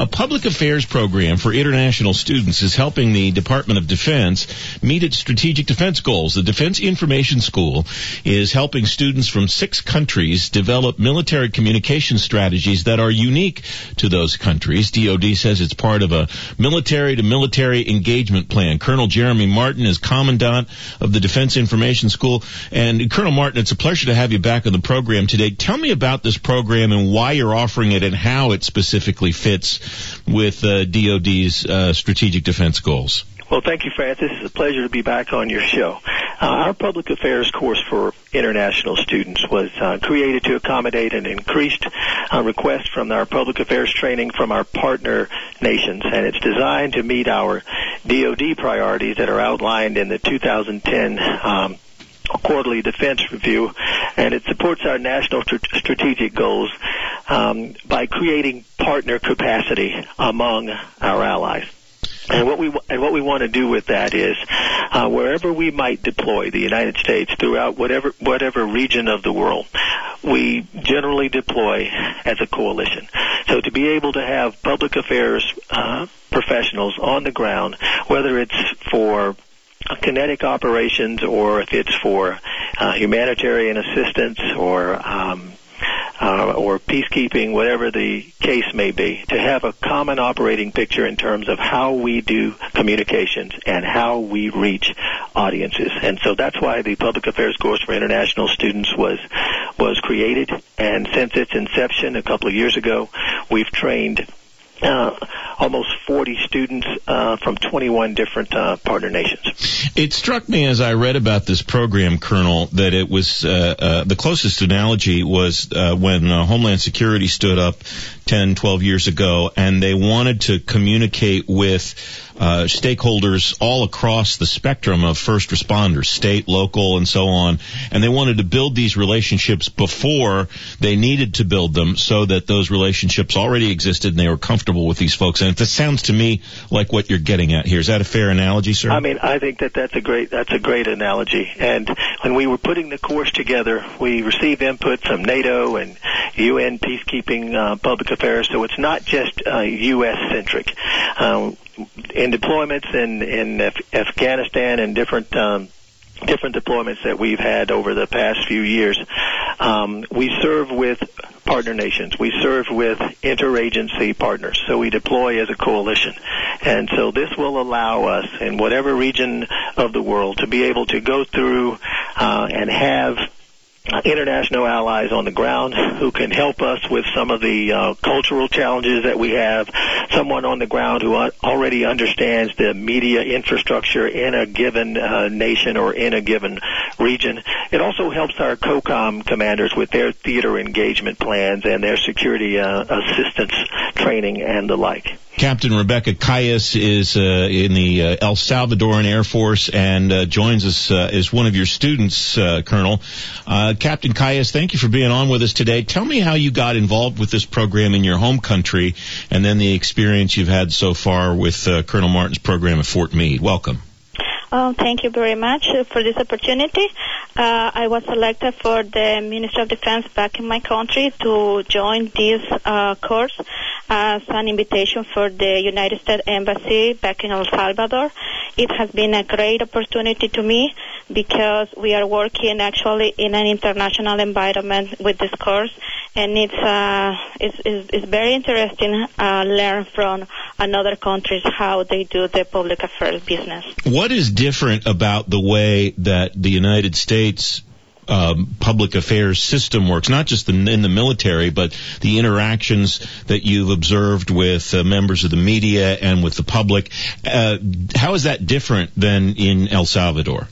A public affairs program for international students is helping the Department of Defense meet its strategic defense goals. The Defense Information School is helping students from 6 countries develop military communication strategies that are unique to those countries. DoD says it's part of a military-to-military engagement plan. Colonel Jeremy Martin is Commandant of the Defense Information School. And Colonel Martin, it's a pleasure to have you back on the program today. Tell me about this program and why you're offering it and how it specifically fits with DoD's strategic defense goals. Well, thank you, Francis. It's a pleasure to be back on your show. Our public affairs course for international students was created to accommodate an increased request from our public affairs training from our partner nations, and it's designed to meet our DoD priorities that are outlined in the 2010 quarterly defense review, and it supports our national strategic goals by creating partner capacity among our allies. And what we want to do with that is wherever we might deploy the United States throughout whatever region of the world, we generally deploy as a coalition. So to be able to have public affairs professionals on the ground, whether it's for kinetic operations or if it's for humanitarian assistance or peacekeeping, whatever the case may be, to have a common operating picture in terms of how we do communications and how we reach audiences. And so that's why the Public Affairs course for international students was created. And since its inception a couple of years ago, we've trained almost 40 students from 21 different partner nations. It struck me as I read about this program, Colonel, that it was the closest analogy was when Homeland Security stood up 10, 12 years ago, and they wanted to communicate with stakeholders all across the spectrum of first responders, state, local, and so on, and they wanted to build these relationships before they needed to build them so that those relationships already existed and they were comfortable with these folks. And it sounds to me like what you're getting at here. Is that a fair analogy, sir? I mean, I think that's a great analogy. And when we were putting the course together, we received input from NATO and UN peacekeeping public affairs, so it's not just U.S.-centric. In deployments in Afghanistan and different deployments that we've had over the past few years, we serve with partner nations. We serve with interagency partners, so we deploy as a coalition. And so this will allow us, in whatever region of the world, to be able to go through and have international allies on the ground who can help us with some of the cultural challenges that we have, someone on the ground who already understands the media infrastructure in a given nation or in a given region. It also helps our COCOM commanders with their theater engagement plans and their security assistance training and the like. Captain Rebecca Calles is in the El Salvadoran Air Force and joins us as one of your students, Colonel. Captain Calles, thank you for being on with us today. Tell me how you got involved with this program in your home country and then the experience you've had so far with Colonel Martin's program at Fort Meade. Welcome. Thank you very much for this opportunity. I was selected for the Ministry of Defense back in my country to join this course as an invitation for the United States Embassy back in El Salvador. It has been a great opportunity to me because we are working actually in an international environment with this course, and it's very interesting learn from another countries how they do the public affairs business. What is different about the way that the United States public affairs system works, not just in the military, but the interactions that you've observed with members of the media and with the public? How is that different than in El Salvador?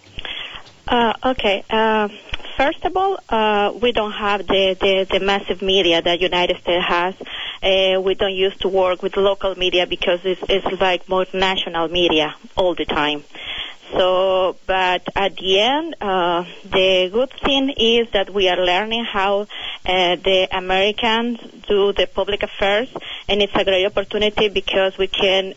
Okay. First of all, we don't have the massive media that United States has. We don't used to work with local media because it's like more national media all the time. So, but at the end, the good thing is that we are learning how the Americans do the public affairs, and it's a great opportunity because we can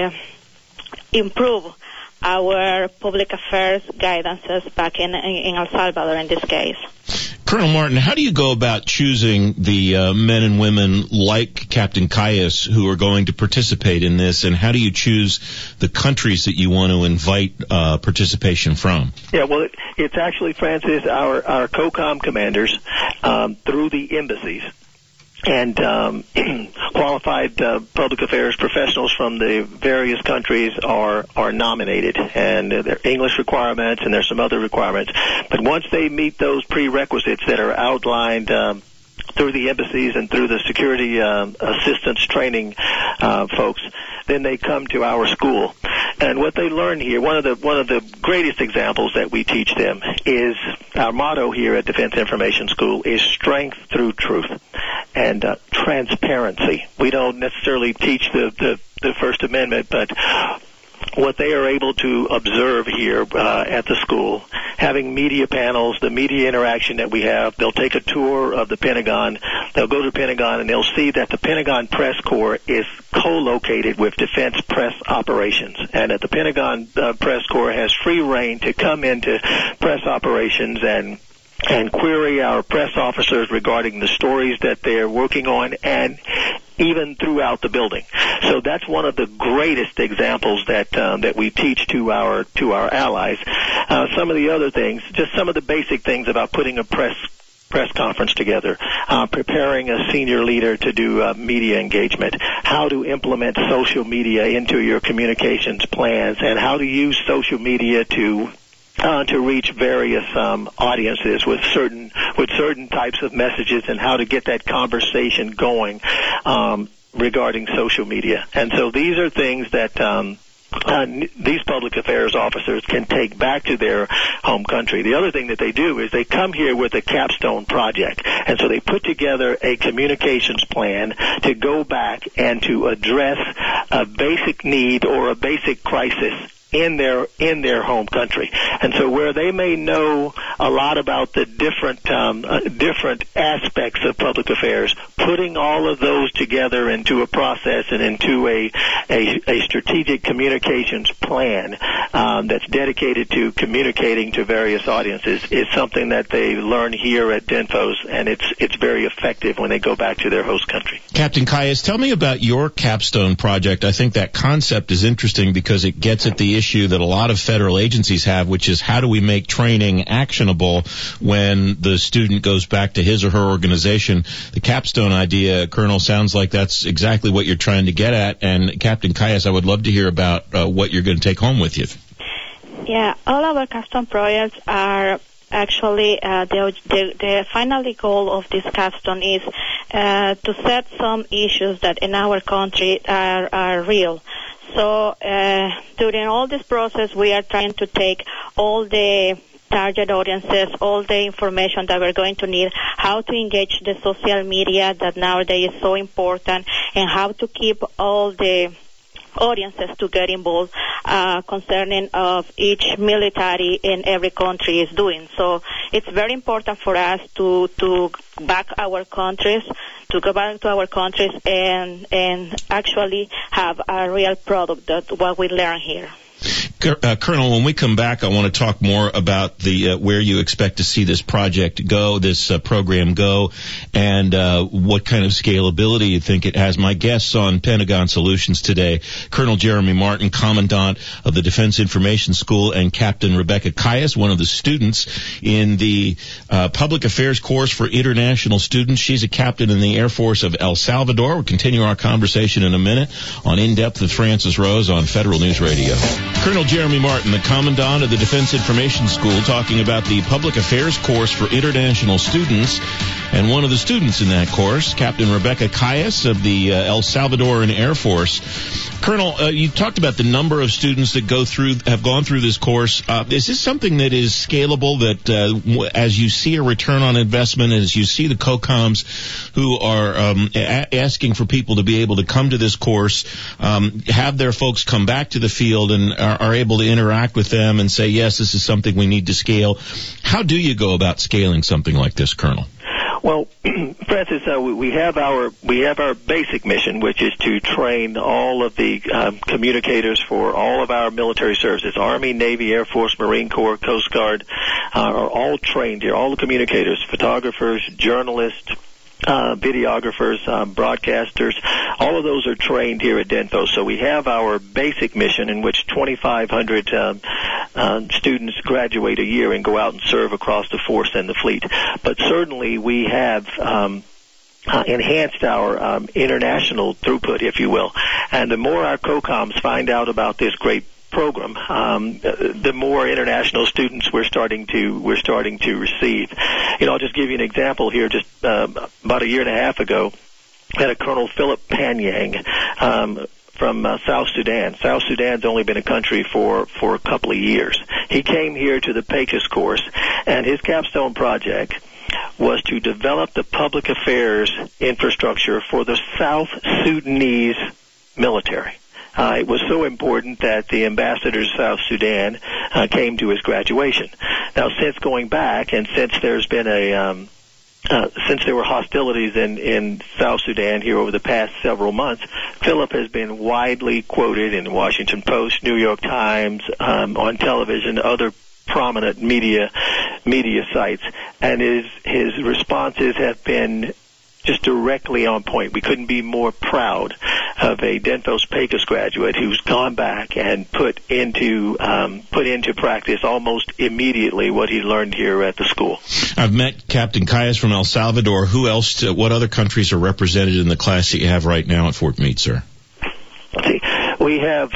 improve our public affairs guidances back in El Salvador in this case. Colonel Martin, how do you go about choosing the men and women like Captain Caius who are going to participate in this, and how do you choose the countries that you want to invite participation from? Yeah, well, it's actually, Francis, our COCOM commanders through the embassies and qualified public affairs professionals from the various countries are nominated, and there are English requirements and there's some other requirements. But once they meet those prerequisites that are outlined through the embassies and through the security assistance training folks, then they come to our school. And what they learn here, one of the greatest examples that we teach them is our motto here at Defense Information School is strength through truth and transparency. We don't necessarily teach the First Amendment, but what they are able to observe here at the school, having media panels, the media interaction that we have, they'll take a tour of the Pentagon, they'll go to the Pentagon, and they'll see that the Pentagon Press Corps is co-located with Defense Press Operations, and that the Pentagon Press Corps has free reign to come into press operations and query our press officers regarding the stories that they're working on, and even throughout the building. So that's one of the greatest examples that we teach to our allies. Some of the other things, just some of the basic things about putting a press conference together, preparing a senior leader to do media engagement, how to implement social media into your communications plans, and how to use social media to reach various audiences with certain types of messages, and how to get that conversation going regarding social media. And so these are things that these public affairs officers can take back to their home country. The other thing that they do is they come here with a capstone project, and so they put together a communications plan to go back and to address a basic need or a basic crisis in their home country. And so where they may know a lot about the different aspects of public affairs, putting all of those together into a process and into a strategic communications plan that's dedicated to communicating to various audiences is something that they learn here at DINFOS, and it's very effective when they go back to their host country. Captain Caius, tell me about your capstone project. I think that concept is interesting because it gets at the issue that a lot of federal agencies have, which is how do we make training actionable when the student goes back to his or her organization. The capstone idea, Colonel, sounds like that's exactly what you're trying to get at. And Captain Caius, I would love to hear about what you're going to take home with you. Yeah, all our capstone projects are actually the final goal of this capstone is to set some issues that in our country are real. So during all this process, we are trying to take all the target audiences, all the information that we're going to need, how to engage the social media that nowadays is so important, and how to keep all the audiences to get involved concerning of each military in every country is doing. So it's very important for us to back our countries, to go back to our countries and actually have a real product that what we learn here. Colonel, when we come back, I want to talk more about the where you expect to see this project go, this program go, and what kind of scalability you think it has. My guests on Pentagon Solutions today, Colonel Jeremy Martin, Commandant of the Defense Information School, and Captain Rebecca Caius, one of the students in the Public Affairs course for international students. She's a captain in the Air Force of El Salvador. We'll continue our conversation in a minute on In Depth with Francis Rose on Federal News Radio. Colonel Jeremy Martin, the Commandant of the Defense Information School, talking about the Public Affairs course for international students. And one of the students in that course, Captain Rebecca Caius of the El Salvadoran Air Force. Colonel, you talked about the number of students that have gone through this course. Is this something that is scalable, that as you see a return on investment, as you see the COCOMs who are asking for people to be able to come to this course, have their folks come back to the field and are able to interact with them and say, yes, this is something we need to scale. How do you go about scaling something like this, Colonel? Well, Francis, we have our basic mission, which is to train all of the communicators for all of our military services. Army, Navy, Air Force, Marine Corps, Coast Guard are all trained here. All the communicators, photographers, journalists, videographers, broadcasters, all of those are trained here at DENFO. So we have our basic mission in which 2,500 students graduate a year and go out and serve across the force and the fleet. But certainly we have enhanced our international throughput, if you will. And the more our COCOMs find out about this great program, the more international students we're starting to receive. I'll just give you an example here. Just about a year and a half ago, I had a Colonel Philip Panyang from South Sudan. South Sudan's only been a country for a couple of years. He came here to the PECAS course, and his capstone project was to develop the public affairs infrastructure for the South Sudanese military. It was so important that the ambassador to South Sudan came to his graduation. Now, since going back, and since there's been since there were hostilities in South Sudan here over the past several months, Philip has been widely quoted in the Washington Post, New York Times, on television, other prominent media sites, and his responses have been just directly on point. We couldn't be more proud of a DENFO's PECAS graduate who's gone back and put into practice almost immediately what he learned here at the school. I've met Captain Calles from El Salvador. Who else? What other countries are represented in the class that you have right now at Fort Meade, sir? Let's see. We have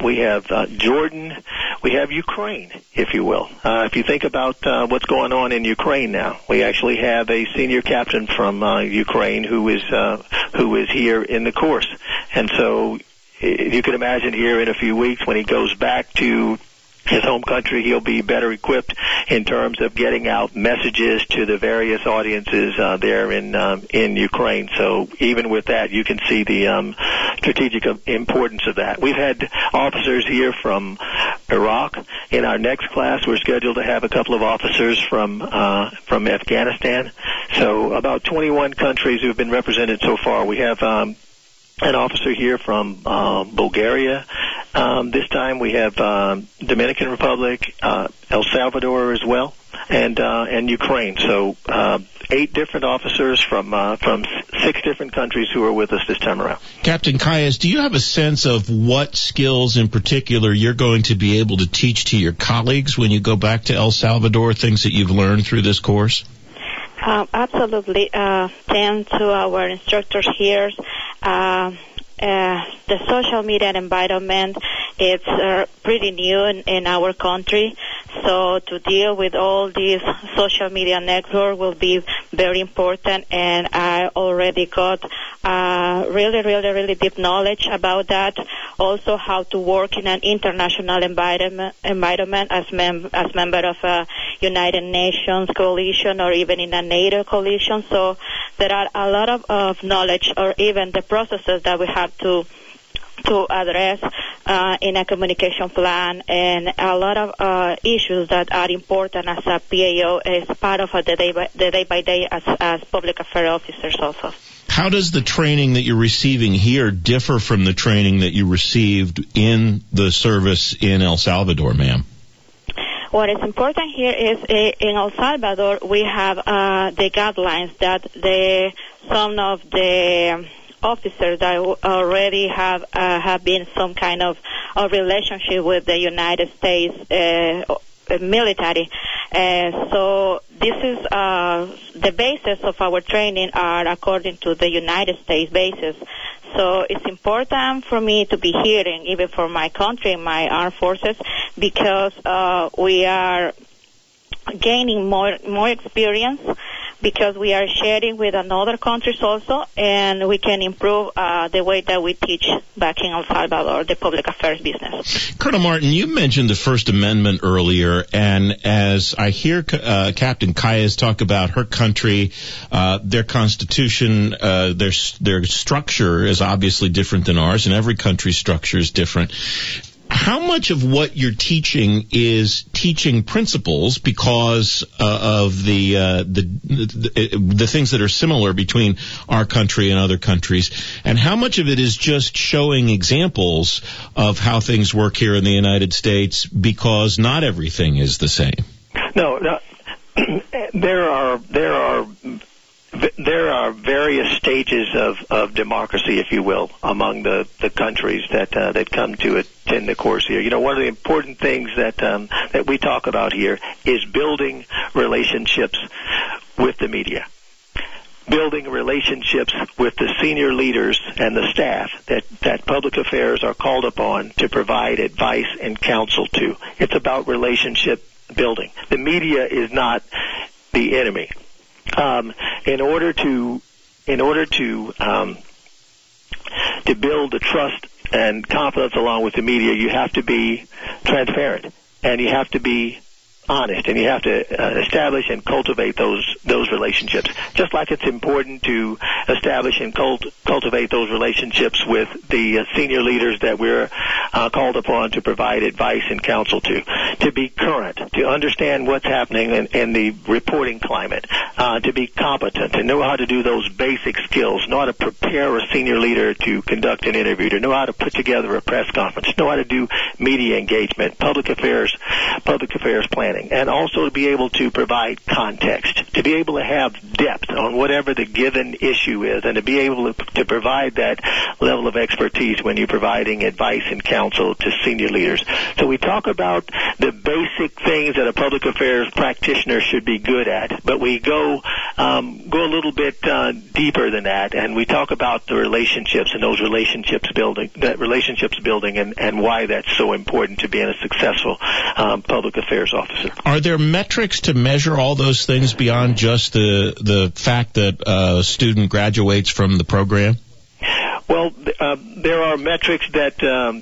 Jordan. We have Ukraine, if you will. If you think about what's going on in Ukraine now, we actually have a senior captain from Ukraine who is here in the course. And so you can imagine here in a few weeks when he goes back to his home country, he'll be better equipped in terms of getting out messages to the various audiences there in Ukraine. So even with that, you can see the strategic importance of that. We've had officers here from Iraq. In our next class, we're scheduled to have a couple of officers from Afghanistan. So about 21 countries who have been represented so far. We have an officer here from Bulgaria. This time we have Dominican Republic, El Salvador as well, and Ukraine. So 8 different officers from 6 different countries who are with us this time around. Captain Calles, do you have a sense of what skills in particular you're going to be able to teach to your colleagues when you go back to El Salvador, things that you've learned through this course? Absolutely. Thanks to our instructors here, the social media environment, it's pretty new in our country. So to deal with all these social media networks will be very important, and I already got really deep knowledge about that. Also, how to work in an international environment as member of a United Nations coalition or even in a NATO coalition. So there are a lot of knowledge, or even the processes that we have to address in a communication plan, and a lot of issues that are important as a PAO as part of the day-by-day as public affairs officers also. How does the training that you're receiving here differ from the training that you received in the service in El Salvador, ma'am? What is important here is in El Salvador we have the guidelines that some of the officers that already have been some kind of a relationship with the United States military. So this is the basis of our training are according to the United States basis. So it's important for me to be hearing, even for my country, my armed forces, because we are gaining more experience, because we are sharing with another countries also, and we can improve the way that we teach back in El Salvador, the public affairs business. Colonel Martin, you mentioned the First Amendment earlier, and as I hear Captain Calles talk about her country, their constitution, their structure is obviously different than ours, and every country's structure is different. How much of what you're teaching is teaching principles because of the things that are similar between our country and other countries, and how much of it is just showing examples of how things work here in the United States, because not everything is the same? No, there are various stages of democracy, if you will, among the countries that come to attend the course here. You know, one of the important things that we talk about here is building relationships with the media, building relationships with the senior leaders and the staff that public affairs are called upon to provide advice and counsel to. It's about relationship building. The media is not the enemy. In order to build the trust and confidence along with the media, you have to be transparent, and you have to be honest, and you have to establish and cultivate those relationships. Just like it's important to establish and cultivate those relationships with the senior leaders that we're called upon to provide advice and counsel to be current, to understand what's happening in the reporting climate, to be competent, to know how to do those basic skills, know how to prepare a senior leader to conduct an interview, to know how to put together a press conference, know how to do media engagement, public affairs planning. And also to be able to provide context, to be able to have depth on whatever the given issue is, and to be able to provide that level of expertise when you're providing advice and counsel to senior leaders. So we talk about the basic things that a public affairs practitioner should be good at, but we go a little bit deeper than that, and we talk about the relationships and those relationships building, and why that's so important to being a successful public affairs officer. Are there metrics to measure all those things beyond just the fact that a student graduates from the program? Well, there are metrics that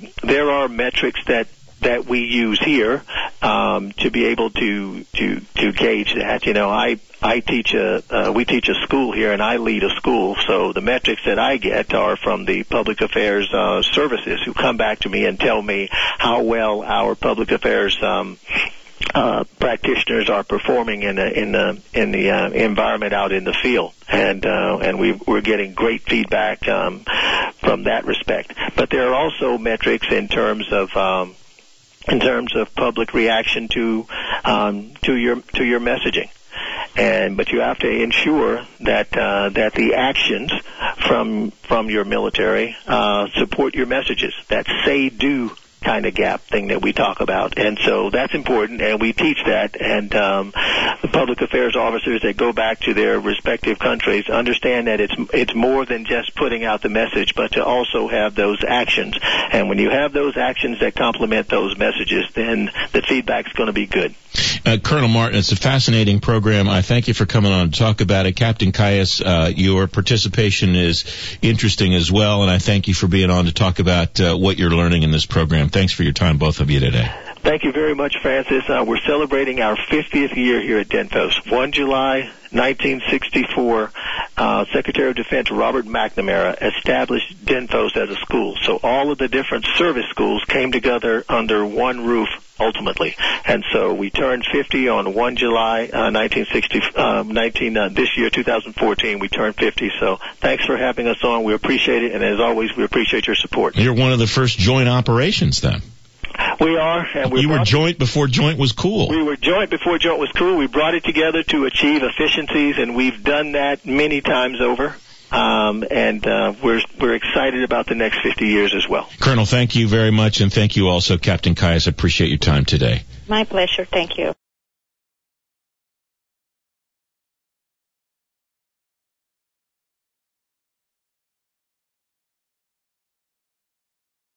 we use here to be able to gauge that. You know, we teach a school here, and I lead a school, so the metrics that I get are from the public affairs services, who come back to me and tell me how well our public affairs practitioners are performing in the environment out in the field, and we're getting great feedback from that respect. But there are also metrics in terms of public reaction to your messaging. But you have to ensure that the actions from your military support your messages. That say-do kind of gap thing that we talk about, and so that's important, and we teach that, and the public affairs officers that go back to their respective countries understand that it's more than just putting out the message, but to also have those actions, and when you have those actions that complement those messages, then the feedback's going to be good. Colonel Martin, it's a fascinating program. I thank you for coming on to talk about it. Captain Caius, your participation is interesting as well, and I thank you for being on to talk about what you're learning in this program. Thanks for your time, both of you, today. Thank you very much, Francis. We're celebrating our 50th year here at DENFOS. 1 July 1964, Secretary of Defense Robert McNamara established DENFOS as a school. So all of the different service schools came together under one roof ultimately. And so we turned 50 on 1 July 1960, this year, 2014, we turned 50. So thanks for having us on. We appreciate it. And as always, we appreciate your support. You're one of the first joint operations then. We are. And you were joint before joint was cool. We were joint before joint was cool. We brought it together to achieve efficiencies, and we've done that many times over. We're excited about the next 50 years as well. Colonel, thank you very much, and thank you also, Captain Caius. I appreciate your time today. My pleasure. Thank you.